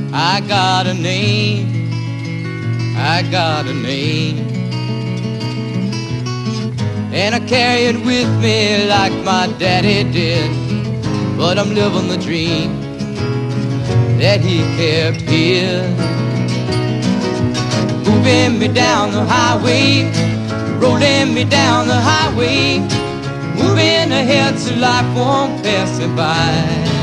I got a name, I got a name, and I carry it with me like my daddy did. But I'm living the dream that he kept here. Moving me down the highway, rolling me down the highway, moving ahead so life won't pass me by.